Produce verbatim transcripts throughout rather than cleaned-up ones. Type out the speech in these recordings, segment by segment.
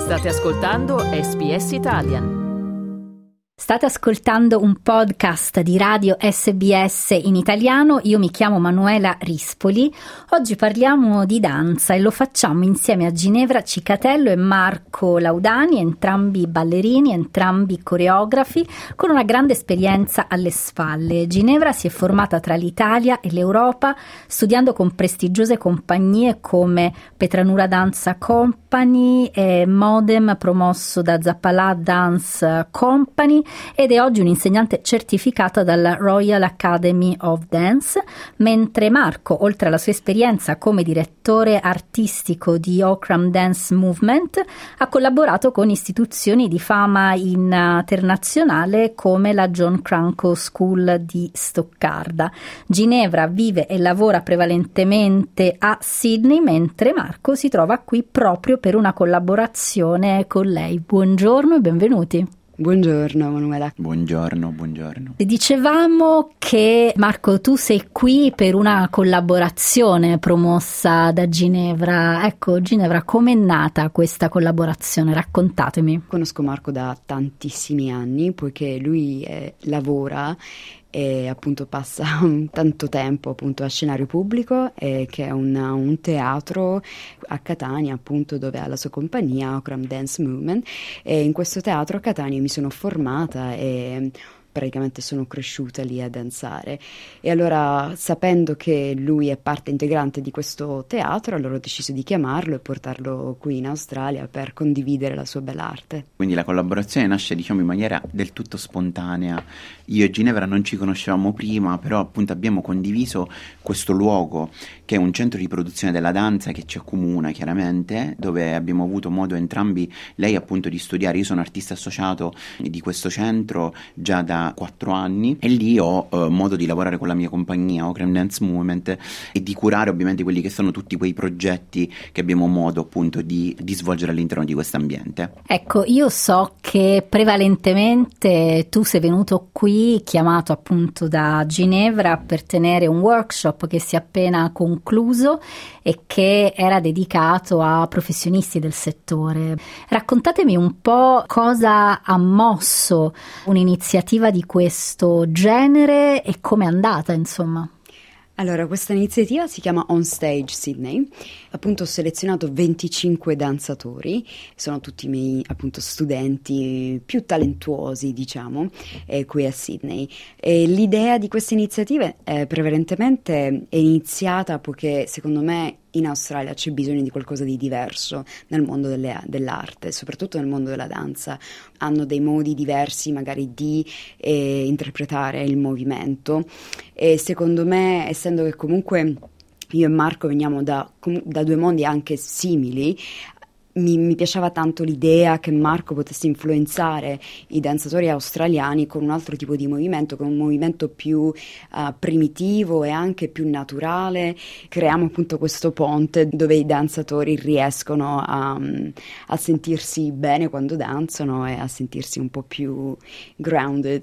State ascoltando S B S Italian. State ascoltando un podcast di radio S B S in italiano. Io mi chiamo Manuela Rispoli. Oggi parliamo di danza e lo facciamo insieme a Ginevra Cicatello e Marco Laudani, entrambi ballerini, entrambi coreografi, con una grande esperienza alle spalle. Ginevra si è formata tra l'Italia e l'Europa, studiando con prestigiose compagnie come Petranura Danza Company e Modem, promosso da Zappalà Dance Company, ed è oggi un'insegnante certificata dalla Royal Academy of Dance, mentre Marco, oltre alla sua esperienza come direttore artistico di Okram Dance Movement, ha collaborato con istituzioni di fama internazionale come la John Cranko School di Stoccarda. Ginevra vive e lavora prevalentemente a Sydney, mentre Marco si trova qui proprio per una collaborazione con lei. Buongiorno e benvenuti. Buongiorno Manuela. Buongiorno, buongiorno. Dicevamo che Marco, tu sei qui per una collaborazione promossa da Ginevra. Ecco, Ginevra, com'è nata questa collaborazione? Raccontatemi. Conosco Marco da tantissimi anni, poiché lui eh, lavora e appunto passa tanto tempo appunto a scenario pubblico, eh, che è un, un teatro a Catania, appunto, dove ha la sua compagnia Okram Dance Movement, e in questo teatro a Catania mi sono formata e praticamente sono cresciuta lì a danzare. E allora, sapendo che lui è parte integrante di questo teatro, allora ho deciso di chiamarlo e portarlo qui in Australia per condividere la sua bella arte. Quindi la collaborazione nasce, diciamo, in maniera del tutto spontanea. Io e Ginevra non ci conoscevamo prima, però appunto abbiamo condiviso questo luogo che è un centro di produzione della danza che ci accomuna chiaramente, dove abbiamo avuto modo entrambi, lei appunto, di studiare. Io sono artista associato di questo centro già da quattro anni e lì ho eh, modo di lavorare con la mia compagnia Okram Dance Movement e di curare ovviamente quelli che sono tutti quei progetti che abbiamo modo appunto di, di svolgere all'interno di questo ambiente. Ecco, io so che prevalentemente tu sei venuto qui chiamato appunto da Ginevra per tenere un workshop che si è appena concluso e che era dedicato a professionisti del settore. Raccontatemi un po' cosa ha mosso un'iniziativa di di questo genere e come è andata, insomma. Allora, questa iniziativa si chiama On Stage Sydney. Appunto ho selezionato venticinque danzatori, sono tutti i miei appunto studenti più talentuosi, diciamo, eh, qui a Sydney. E l'idea di questa iniziativa è prevalentemente è iniziata poiché secondo me in Australia c'è bisogno di qualcosa di diverso nel mondo delle, dell'arte, soprattutto nel mondo della danza. Hanno dei modi diversi magari di eh, interpretare il movimento e secondo me, essendo che comunque io e Marco veniamo da, da due mondi anche simili, Mi, mi piaceva tanto l'idea che Marco potesse influenzare i danzatori australiani con un altro tipo di movimento, con un movimento più uh, primitivo e anche più naturale. Creiamo appunto questo ponte dove i danzatori riescono a, a sentirsi bene quando danzano e a sentirsi un po' più grounded.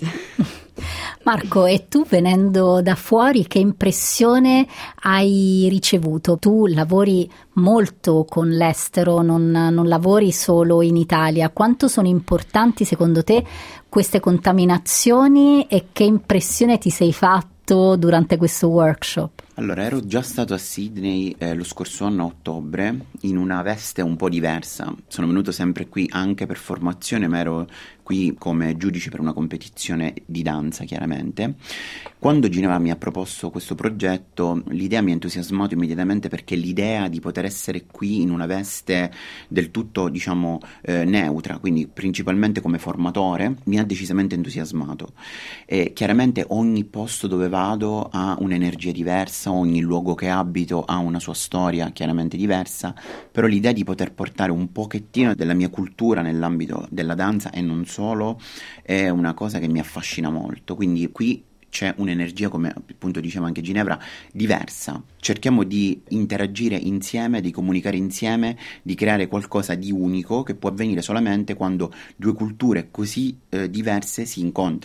Marco, e tu venendo da fuori che impressione hai ricevuto? Tu lavori molto con l'estero, non, non lavori solo in Italia. Quanto sono importanti secondo te queste contaminazioni e che impressione ti sei fatto durante questo workshop? Allora, ero già stato a Sydney eh, lo scorso anno a ottobre in una veste un po' diversa. Sono venuto sempre qui anche per formazione, ma ero qui come giudice per una competizione di danza, chiaramente. Quando Ginevra mi ha proposto questo progetto, l'idea mi ha entusiasmato immediatamente, perché l'idea di poter essere qui in una veste del tutto, diciamo, eh, neutra, quindi principalmente come formatore, mi ha decisamente entusiasmato. E chiaramente ogni posto dove vado ha un'energia diversa, ogni luogo che abito ha una sua storia chiaramente diversa, però l'idea di poter portare un pochettino della mia cultura nell'ambito della danza e non solo è una cosa che mi affascina molto. Quindi qui c'è un'energia, come appunto diceva anche Ginevra, diversa. Cerchiamo di interagire insieme, di comunicare insieme, di creare qualcosa di unico che può avvenire solamente quando due culture così eh, diverse si incontrano.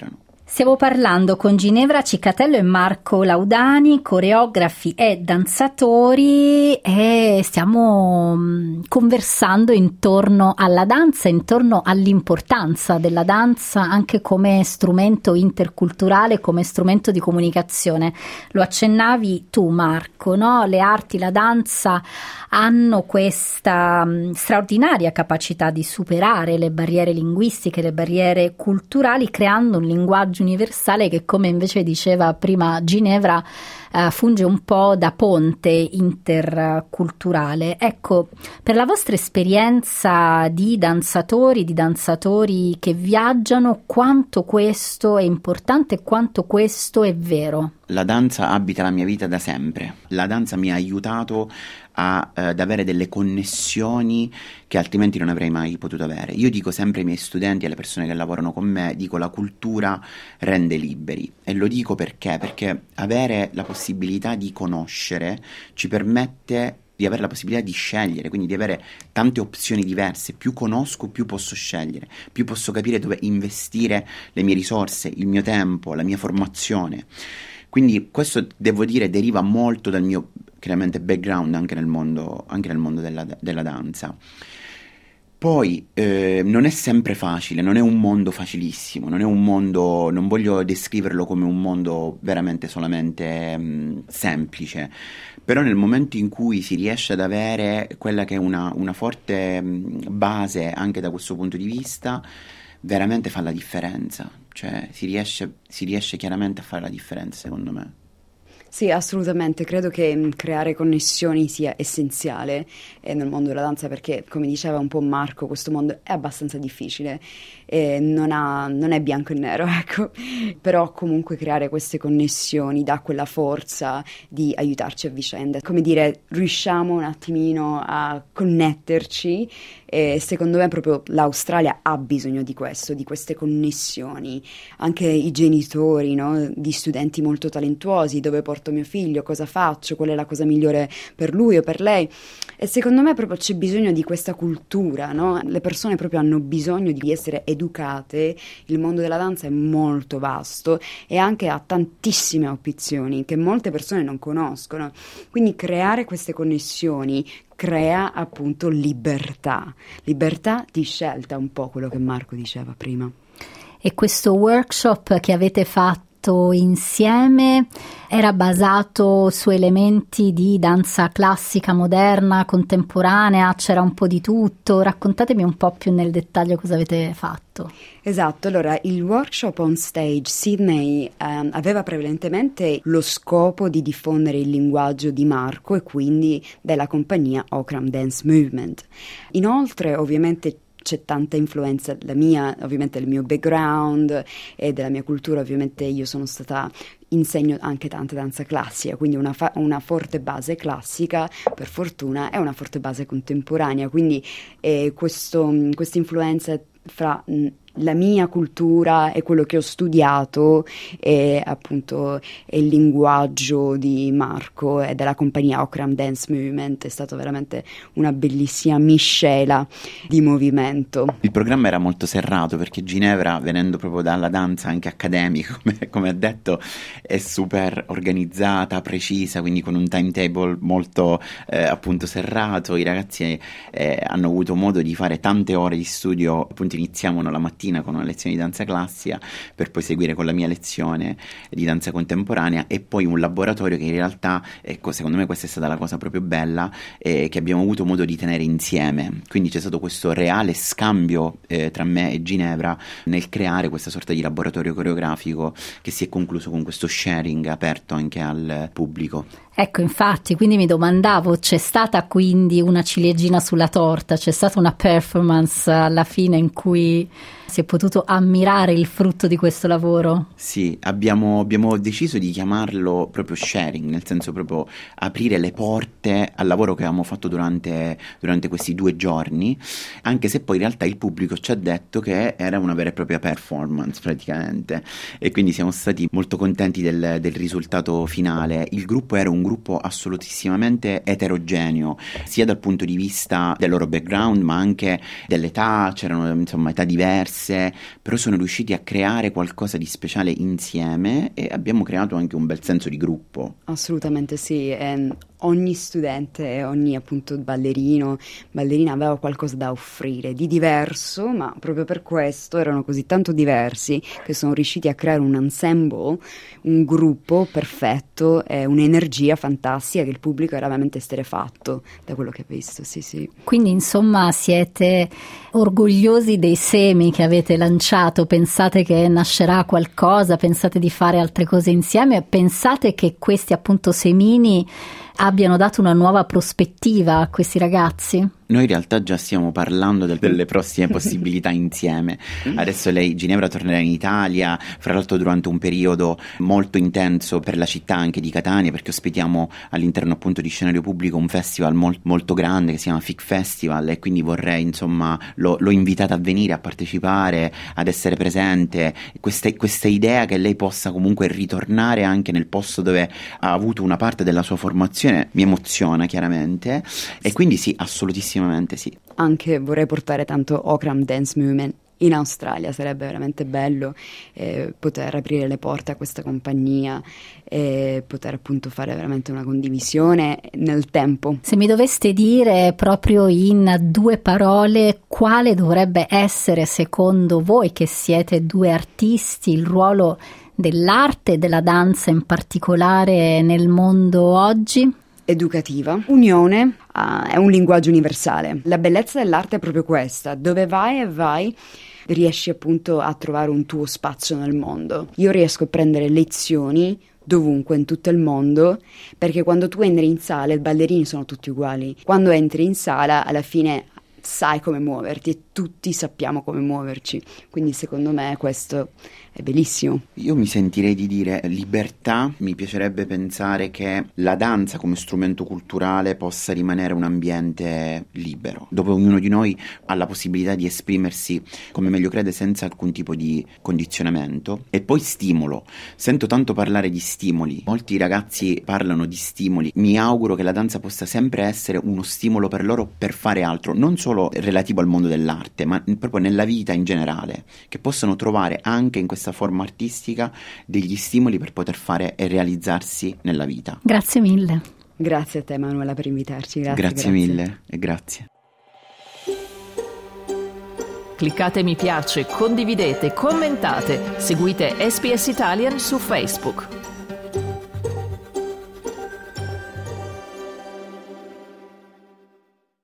Stiamo parlando con Ginevra Cicatello e Marco Laudani, coreografi e danzatori, e stiamo conversando intorno alla danza, intorno all'importanza della danza anche come strumento interculturale, come strumento di comunicazione. Lo accennavi tu, Marco, no? Le arti, la danza hanno questa um, straordinaria capacità di superare le barriere linguistiche, le barriere culturali, creando un linguaggio universale che, come invece diceva prima Ginevra, uh, funge un po' da ponte interculturale. Ecco, per la vostra esperienza di danzatori, di danzatori che viaggiano, quanto questo è importante e quanto questo è vero? La danza abita la mia vita da sempre. La danza mi ha aiutato a, eh, ad avere delle connessioni che altrimenti non avrei mai potuto avere. Io dico sempre ai miei studenti e alle persone che lavorano con me, dico la cultura rende liberi. E lo dico perché? Perché avere la possibilità di conoscere ci permette di avere la possibilità di scegliere, quindi di avere tante opzioni diverse. Più conosco, più posso scegliere, più posso capire dove investire le mie risorse, il mio tempo, la mia formazione. Quindi questo, devo dire, deriva molto dal mio, chiaramente, background anche nel mondo, anche nel mondo della, della danza. Poi eh, non è sempre facile, non è un mondo facilissimo, non è un mondo, non voglio descriverlo come un mondo veramente solamente mh, semplice, però nel momento in cui si riesce ad avere quella che è una, una forte mh, base anche da questo punto di vista, veramente fa la differenza, cioè si riesce, si riesce chiaramente a fare la differenza, secondo me. Sì, assolutamente, credo che creare connessioni sia essenziale eh, nel mondo della danza, perché, come diceva un po' Marco, questo mondo è abbastanza difficile, eh, non, ha, non è bianco e nero, ecco, però comunque creare queste connessioni dà quella forza di aiutarci a vicenda, come dire, riusciamo un attimino a connetterci, e secondo me proprio l'Australia ha bisogno di questo, di queste connessioni, anche i genitori, no, di studenti molto talentuosi, dove porto mio figlio, cosa faccio, qual è la cosa migliore per lui o per lei, e secondo me proprio c'è bisogno di questa cultura, no? Le persone proprio hanno bisogno di essere educate, il mondo della danza è molto vasto e anche ha tantissime opzioni che molte persone non conoscono, quindi creare queste connessioni crea appunto libertà, libertà di scelta, un po' quello che Marco diceva prima. E questo workshop che avete fatto insieme era basato su elementi di danza classica, moderna, contemporanea, c'era un po' di tutto. Raccontatemi un po' più nel dettaglio cosa avete fatto. Esatto, allora il workshop On Stage Sydney ehm, aveva prevalentemente lo scopo di diffondere il linguaggio di Marco e quindi della compagnia Okram Dance Movement. Inoltre, ovviamente, c'è tanta influenza della mia, ovviamente del mio background e della mia cultura. Ovviamente io sono stata, insegno anche tanta danza classica, quindi una, fa- una forte base classica, per fortuna, e una forte base contemporanea, quindi eh, questo, questa influenza fra mh, la mia cultura e quello che ho studiato e appunto il linguaggio di Marco e della compagnia Okram Dance Movement è stato veramente una bellissima miscela di movimento. Il programma era molto serrato perché Ginevra, venendo proprio dalla danza anche accademica, come, come ha detto, è super organizzata, precisa, quindi con un timetable molto eh, appunto serrato. I ragazzi eh, hanno avuto modo di fare tante ore di studio, appunto iniziamo la mattina con una lezione di danza classica per poi seguire con la mia lezione di danza contemporanea e poi un laboratorio che in realtà, ecco, secondo me questa è stata la cosa proprio bella eh, che abbiamo avuto modo di tenere insieme, quindi c'è stato questo reale scambio eh, tra me e Ginevra nel creare questa sorta di laboratorio coreografico che si è concluso con questo sharing aperto anche al pubblico. Ecco, infatti, quindi mi domandavo, c'è stata quindi una ciliegina sulla torta, c'è stata una performance alla fine in cui si è potuto ammirare il frutto di questo lavoro? Sì, abbiamo, abbiamo deciso di chiamarlo proprio sharing, nel senso proprio aprire le porte al lavoro che avevamo fatto durante, durante questi due giorni, anche se poi in realtà il pubblico ci ha detto che era una vera e propria performance praticamente, e quindi siamo stati molto contenti del, del risultato finale. Il gruppo era un gruppo assolutissimamente eterogeneo, sia dal punto di vista del loro background, ma anche dell'età, c'erano insomma età diverse, però sono riusciti a creare qualcosa di speciale insieme e abbiamo creato anche un bel senso di gruppo. Assolutamente sì, e ogni studente, ogni appunto ballerino, ballerina aveva qualcosa da offrire di diverso, ma proprio per questo erano così tanto diversi che sono riusciti a creare un ensemble, un gruppo perfetto e un'energia fantastica che il pubblico era veramente esterrefatto da quello che ha visto, sì sì. Quindi insomma siete orgogliosi dei semi che avete lanciato, pensate che nascerà qualcosa, pensate di fare altre cose insieme, pensate che questi appunto semini abbiano dato una nuova prospettiva a questi ragazzi? Noi in realtà già stiamo parlando del, delle prossime possibilità insieme. Adesso lei, Ginevra, tornerà in Italia, fra l'altro durante un periodo molto intenso per la città anche di Catania, perché ospitiamo all'interno appunto di Scenario Pubblico un festival molt, molto grande che si chiama F I C Festival, e quindi vorrei insomma, l'ho, l'ho invitata a venire a partecipare, ad essere presente. Questa, questa idea che lei possa comunque ritornare anche nel posto dove ha avuto una parte della sua formazione mi emoziona chiaramente, e quindi sì, assolutissimamente sì. Anche vorrei portare tanto Okram Dance Movement in Australia, sarebbe veramente bello eh, poter aprire le porte a questa compagnia e poter appunto fare veramente una condivisione nel tempo. Se mi doveste dire proprio in due parole quale dovrebbe essere secondo voi, che siete due artisti, il ruolo dell'arte e della danza in particolare nel mondo oggi? Educativa, unione, uh, è un linguaggio universale. La bellezza dell'arte è proprio questa: dove vai e vai riesci appunto a trovare un tuo spazio nel mondo. Io riesco a prendere lezioni dovunque in tutto il mondo, perché quando tu entri in sala, i ballerini sono tutti uguali. Quando entri in sala alla fine sai come muoverti e tutti sappiamo come muoverci, quindi secondo me questo è bellissimo. Io mi sentirei di dire libertà. Mi piacerebbe pensare che la danza come strumento culturale possa rimanere un ambiente libero, dove ognuno di noi ha la possibilità di esprimersi come meglio crede senza alcun tipo di condizionamento. E poi stimolo, sento tanto parlare di stimoli, molti ragazzi parlano di stimoli, mi auguro che la danza possa sempre essere uno stimolo per loro per fare altro, non solo relativo al mondo dell'arte, ma proprio nella vita in generale, che possano trovare anche in questa forma artistica degli stimoli per poter fare e realizzarsi nella vita. Grazie mille. Grazie a te Manuela per invitarci. Grazie, grazie, grazie. mille e grazie. Cliccate mi piace, condividete, commentate, seguite S B S Italian su Facebook.